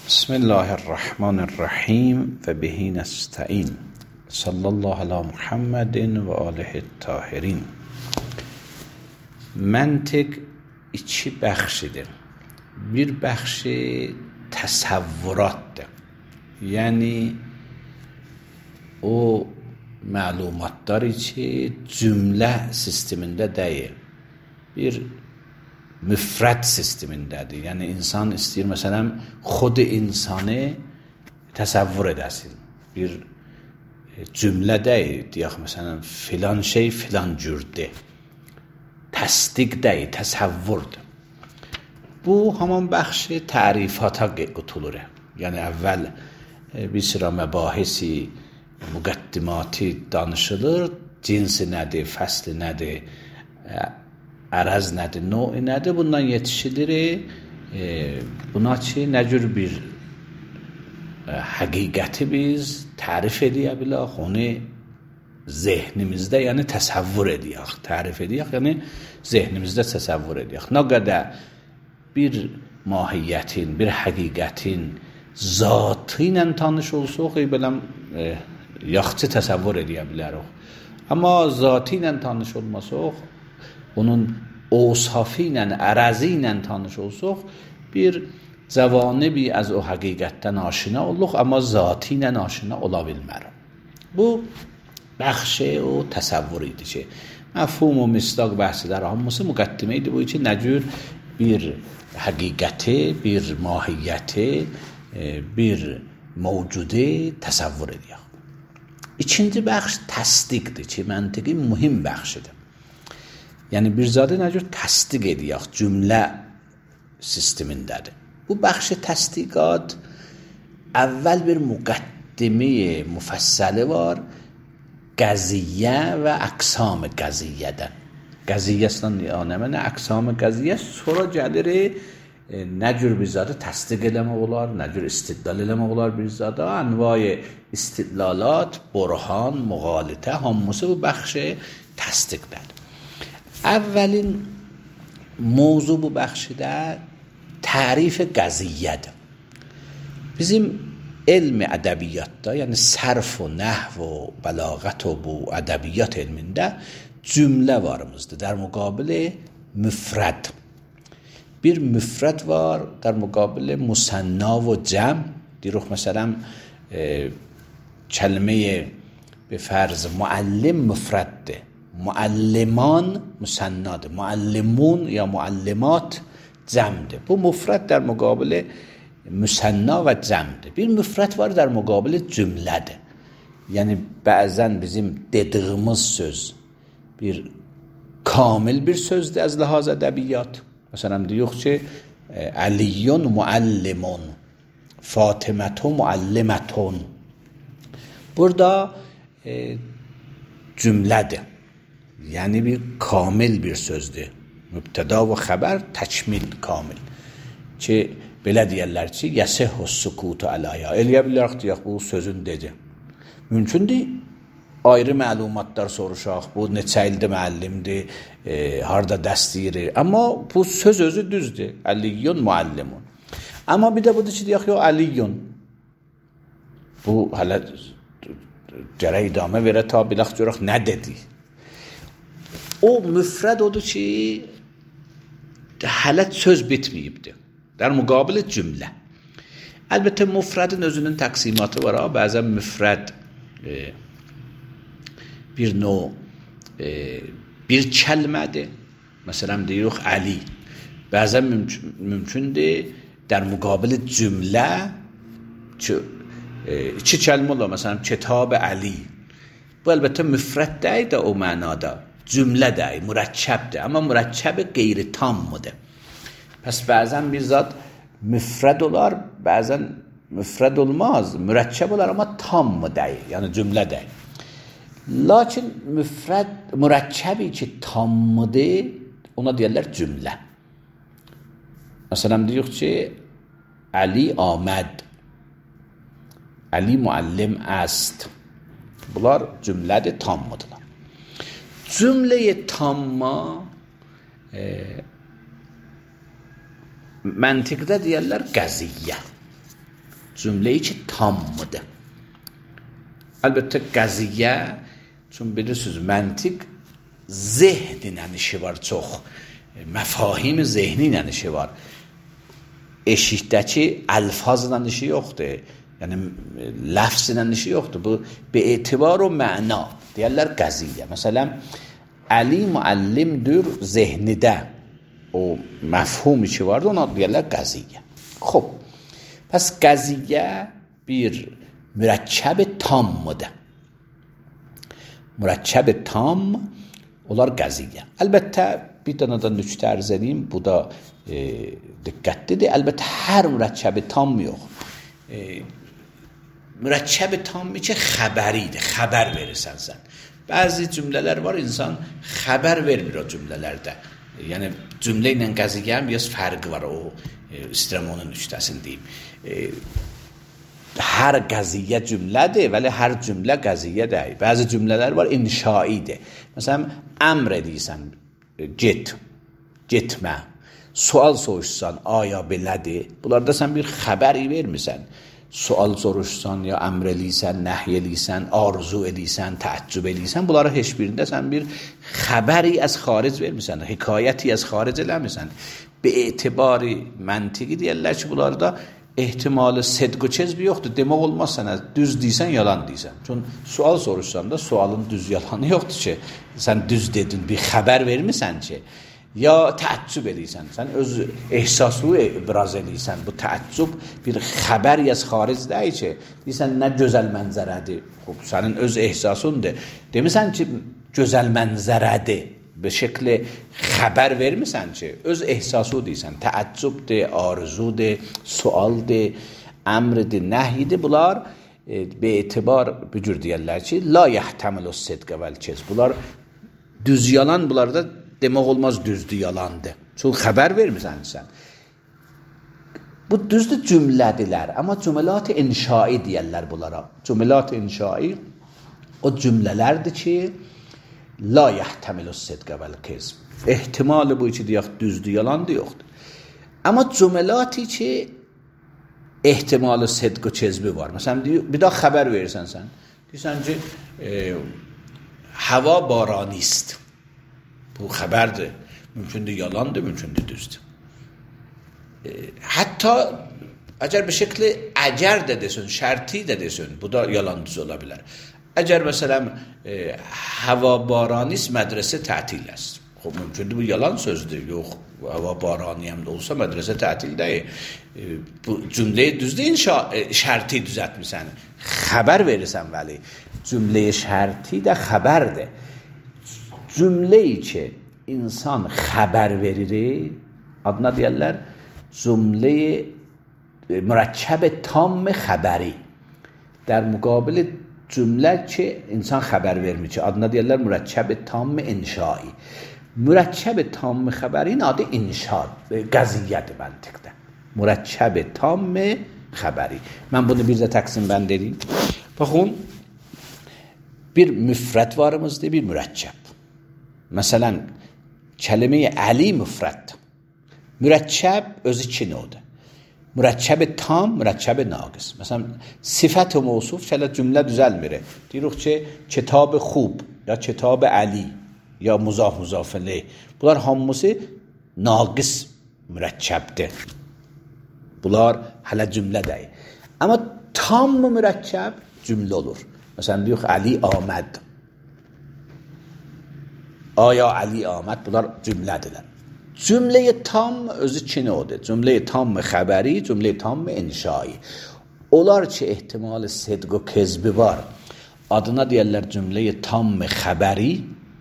بسم الله الرحمن الرحیم و به نستعین. صلی الله علی محمد و آله الطاهرین. Məntiq iki bəxşidir. Bir bəxşi təsəvvüratdır. Yəni o məlumatlar ki, cümlə sistemində deyil. Bir müfrəd sistemindədir. Yəni insan istəyir məsələn xud insanı təsəvvür edəsin. Bir cümlə deyil. Deyək məsələn filan şey filan cürdür. Təsdiq deyil, təsəvvürdür. Bu haman bəxşi tərifata qutulur. Yəni əvvəl bir sıra məbahisi, müqəddimati danışılır. Cinsi nədir, fəsli nədir, ərəz nədir, növ nədir? Bundan yetişilir buna ki, nə cür bir həqiqəti biz tərif edə bilək, onu zehnimizdə, yəni təsəvvür edək. Tərif edək, yəni zehnimizdə təsəvvür edək. Nə qədər bir mahiyyətin, bir həqiqətin zatı ilə tanış olsaq, beləm yaxşı təsəvvür edə bilərik. Amma zatı ilə tanış olmasaq, onun اوصافی ilə, ərəzi ilə tanış olsaq, bir cəvanibi az o həqiqətdən aşina oluq, amma zati ilə aşina ola bilmərik. Bu bəxşi o təsəvvür idi ki, məfhum و مصداق bəhslər hamısı müqəddimə idi. Bu ki, nə cür bir həqiqəti, bir mahiyyəti, bir mövcudu təsəvvür edək. İkinci bəxş təsdiqdir ki, məntiqin mühim bəxşidir. Yəni bir zadı nə cür təsdiq edək, cümlə sistemindədir. Bu bəxşi təsdiqat əvvəl bir müqəddimi müfəssəli var, qəziyyə və əqsam qəziyyədən. Qəziyyəsindən nə mənə, əqsam qəziyyə, sonra gəlir nə cür bir zadı təsdiq eləmək olar, nə cür istidlal eləmək olar bir zadı, anvay istidlalat, burhan, müğalitə, hamısı bu bəxşi təsdiqdədir. Əvvəlin mövzu bu bəxşidə tərif qəziyyədir. Bizim elmi ədəbiyyatda, yəni sərf و nəhv و bəlağət و bu ədəbiyyat elmində cümlə varımızdır. در مقابل müfrəd. Bir müfrəd var, در مقابل musanna و cəm. Deyirik məsələn kəlmə به فرض معلم müfrəddir. Müəlliman müsənnadır. Müəllimun ya müəllimat cəmdir. Bu müfrəd در مقابل müsənna və cəmdir. Bir müfrəd var در مقابل cümlədir. Yəni bəzən bizim dediyimiz söz bir kamil bir sözdür az ləhaz ədəbiyyat. Məsələn deyirik ki, Əliyun müəllimun, Fatimətun müəllimətun. Burada cümlədir. Yəni bir kamil bir sözdür. Mübtəda və xəbər təkmil kamil. Ki, belə deyərlər ki, yəsihü sükutu ələyə. Eləyə bilərək deyək, bu sözün dedi. Mümkündür, ayrı məlumatlar soruşaq, bu neçə ildir müəllimdir, harada dəstəyir. Amma bu söz özü düzdür. Əliyyun müəllimun. Amma bir də budur ki, deyək, yox, əliyyun. Bu, hələ gərək idamə verə ta bilək görək, nə dedi? O müfrəd odur ki, hələ söz bitməyibdir. در مقابل cümlə. Əlbəttə, müfrədin özünün təqsimatı var. Bəzən müfrəd bir növ bir kəlmədir. Məsələn, deyirik Əli. Bəzən mümkündür در مقابل cümlə iki kəlmə olur. Məsələn, kitab Əli. Bu əlbəttə müfrəd deyil də o mənada. Cümlə deyil, mürəkkəbdir. Amma mürəkkəb qeyri tamdır. Pəs bəzən bir zat müfrəd olar, bəzən müfrəd olmaz, mürəkkəb olar, amma tam mı deyil, yəni cümlə deyil. Lakin mürəkkəbi ki tam mıdır, ona deyərlər cümlə. Məsələn deyirik ki, Əli aməd, Əli müəllim əst. Bunlar cümlədir, tam mıdırlar. Cümlə-i tamma məntiqdə deyərlər qəziyyə. Cümleyi ki tamdır. Əlbəttə qəziyyə, çünki bilirsiniz, məntiq zehninlə işi var çox. Məfahim zehni ilə işi var. Eşikdəki əlfazla işi yoxdur. Yəni, ləfzlə işi yoxdur. Bu, be etibar o məna. Deyərlər qəziyyə. Məsələn, Əli müəllimdir zehnidə. O məfhum işi vardı, ona deyərlər qəziyyə. Xob, pəs qəziyyə bir mürəkkəb tamdır. Mürəkkəb tam, onlar qəziyyə. Əlbəttə, bir dənə də nüktə ərz edeyim, bu da diqqətlidir. Əlbəttə, hər mürəkkəb tam yox. Mürəkkəb tam ki, xəbəridir, xəbər verirsən sən. Bəzi cümlələr var, insan xəbər vermir o cümlələrdə. Yəni, cümlə ilə qəziyyənin biraz fərqi var, o istəyirəm onun nüktəsini deyim. Hər qəziyyə cümlədir, vəli hər cümlə qəziyyə deyil. Bəzi cümlələr var, inşaidir. Məsələn, əmr edirsən, get, getmə. Sual soruşsan, aya belədir. Bunlarda sən bir xəbəri vermirsən. Sual soruşsan, ya əmr eləysən, nəhy eləysən, arzu eləysən, təəccüb eləysən, bunlara heç birində sən bir xəbəri az xaric vermirsən, hekayəti az xaric eləmirsən. Be etibari məntiqi deyərlər ki, bunlarda ehtimalı sedq və kəzb yoxdur. Demək olmaz sənə düz deysən, yalan deysən. Çünki sual soruşsan da sualın düz yalanı yoxdur ki, sən düz dedin, bir xəbər vermirsən ki, ya təəccüb edirsən, sən öz ehsasını ibraz edirsən. Bu təəccüb bir xəbər yaz xaric deyil ki, deyirsən nə gözəl mənzərədir. Xub, sənin öz ehsasındır. Demirsən ki, gözəl mənzərədir. Be şəkli xəbər vermirsən ki, öz ehsası deyirsən. Təəccübdir, arzudur, sualdır, əmrdir, nəhyidir. Bunlar be etibar bu cür deyərlər ki, la yəhtamilus sidq vəl kəzb. Bunlar düz yalan, bunlarda demək olmaz düzdür, yalandır. Çünki xəbər vermirsən sən. Bu düzdür cümlədilər, amma cümləlat-ı inşai deyərlər bunlara. Cümləlat-ı inşai o cümlələrdir ki, la yəhtamilus sidq vəl kəzb. Ehtimali bu ki, deyək, düzdür, yalandır, yoxdur. Amma cümləlatı ki, ehtimalı sidq və kəzbi var. Məsələn, bir daha xəbər verirsən sən. Deyirsən ki, hava baranist. Bu xəbərdir. Mümkündür yalandır, mümkündür düzdür. Hətta əgər bir şəkli əgər də desin, şərti də desin, bu da yalan düz ola bilər. Əgər məsələn hava baranist mədrəsə tətil است. Xub, mümkündür bu yalan sözdür. Yox, hava baraniyəm də olsa mədrəsə tətil deyil. Bu cümləyi düzdür, şərti düzəltmirsən. Xəbər verirsən vəli. Cümləyi şərti də xəbərdir. Cümləyi ki, insan xəbər verir, adına deyərlər, cümləyi mürəkkəb tam xəbəri. در مقابل cümlə ki, insan xəbər vermir ki, adına deyərlər mürəkkəb tam inşai. Mürəkkəb tam xəbərin adı inşa, qəziyyədir məntiqdə. Mürəkkəb tam xəbəri. Mən bunu bir də təqsim bənd edeyim. Baxın, bir müfrət varımızdır, bir mürəkkəb. Məsələn, kəlime-i Əli müfrətdir. Mürəkkəb özü iki növdür. Mürəkkəb tam, mürəkkəb naqis. Məsələn, sifət-i mövsuf kələ cümlə düzəlmir. Deyirik ki, kitab خوب ya kitab Əli ya muzaf muzafəli. Bunlar hamısı naqis mürəkkəbdir. Bunlar hələ cümlə deyil. Amma tam mürəkkəb cümlə olur. Məsələn, deyirik Əli آمد. Aya Ali Ahmet, bunlar cümlədirlər. Cümlə-i tam özü iki növdür. Cümlə-i tam xəbəri, cümlə-i tam inşai. Onlar ki, ehtimalı sidq və kəzbi var. Adına deyərlər cümlə-i tam xəbəri.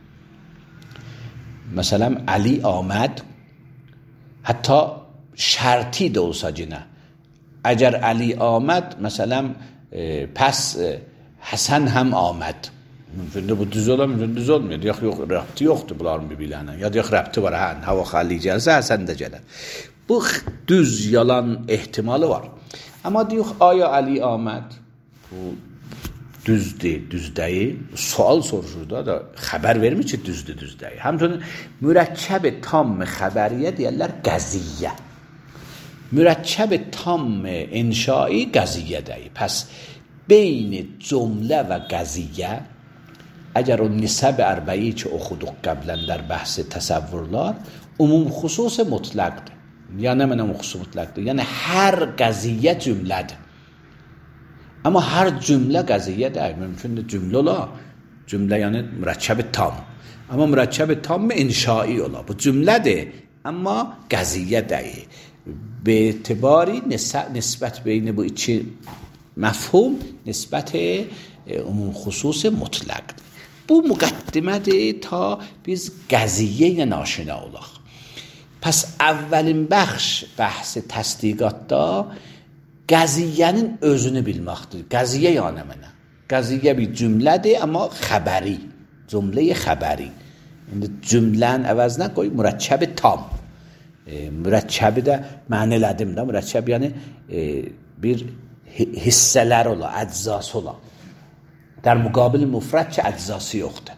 Məsələn, Ali Ahmet, hətta şərti də olsa cinə. Əgər Ali Ahmet, məsələn, pəs Həsən həm Ahmet. Mümkündür bu düz ola, mümkün düz olmuyor. Deyək, yox, rəbti yoxdur bunların bir-birlərinə. Ya deyək, rəbti var, hava xalli gəlsə, Həsən də gələr. Bu düz, yalan ehtimalı var. Amma deyək, aya Ali Ahmet, bu düzdür, düz deyil. Sual soruşur da xəbər vermir ki, düzdür, düz deyil. Həmçinin mürəkkəb tam xəbəriyə deyərlər qəziyyə. مرکب تام انشایی قضیه دهی. پس بین جمله و قضیه اگر اون نسب اربعی چه اخدوق قبلا در بحث تصورلار عموم خصوص مطلق ده، یا نمینم خصوص مطلق ده، یعنی هر قضیه جمله ده، اما هر جمله قضیه ده. ممکنه جمله لا جمله یعنی مرکب تام، اما مرکب تام انشایی اولا bu جمله ده اما قضیه ده. به اعتباری نسبت بین bu iki مفهوم نسبت عموم خصوص مطلق ده. Bu مقدمه تا biz قضیه ناشنا olaq. Pəs əvvəlin bəhs təsdiqatda qəziyyənin özünü bilməkdir. Qəziyyə yəni mənə. Qəziyyə bir cümlədir, amma xəbəri. Cümlə-i xəbəri. İndi cümlənin əvəzinə qoy mürəkkəb tam. Mürəkkəbi də mən elədim də. Mürəkkəb yəni bir hissələr ola, əczası ola. در مقابل مفرد که اجزاسی yoxdur.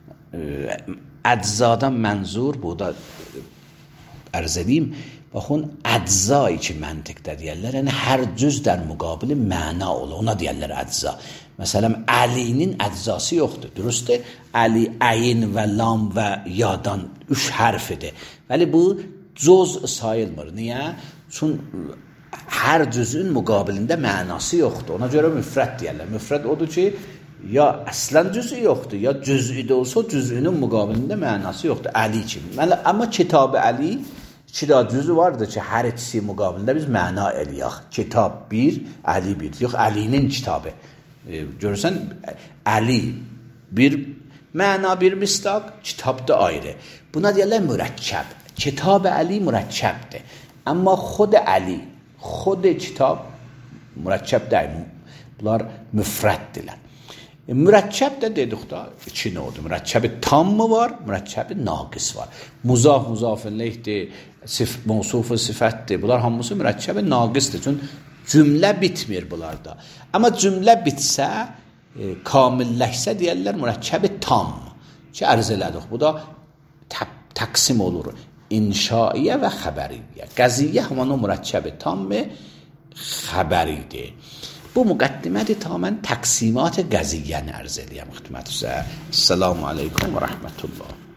Əczadan mənzur burada arz edeyim. Baxın, əcza ki məntiqdə deyirlər, yəni hər cüz در مقابل məna olur. Ona deyirlər əcza. Məsələn, Əlinin əczası yoxdur. Durustdur? Əli, əyin və lam və yadan 3 hərfidir. Vəli bu cüz sayılmır. Niyə? Çünki hər cüzün müqabilində mənası yoxdur. Ona görə müfrəd deyirlər. Müfrəd odur ki, ya əslən cüzü yoxdur, ya cüzü də olsa cüzünün müqabilində mənası yoxdur. Əli kimi. Amma kitab-ı Əli 2 cüzü vardır ki, hər ikisi müqabilində biz məna eləyək. Kitab 1, Əli 1. Yox, Əlinin kitabı. Görürsən, Əli bir məna, bir misdaq, kitab da ayrı. Buna deyirlər mürəkkəb. Kitab-ı Əli mürəkkəbdir. Amma xod Əli, xod kitab mürəkkəb deyil. Bunlar müfrəddirlər. Mürəkkəb də dedikdə 2 növdür. Mürəkkəb tam mı var, mürəkkəb naqis var. Muzaf, muzafileyhdir, mevsuf sifətdir. Bunlar hamısı mürəkkəb naqisdir. Çünki cümlə bitmir bunlarda. Amma cümlə bitsə, kamilləşsə deyərlər mürəkkəb tam. Ki ərz elədik. Bu da təqsim olur. İnşaiyə və xəbəriyyə. Qəziyyə həman o mürəkkəb tam xəbəridir. Bu müqəddimədir ta mən təqsimat qəziyyəni ərz edəyəm xidmətizə. Esselamu aleykum və rəhmətullah.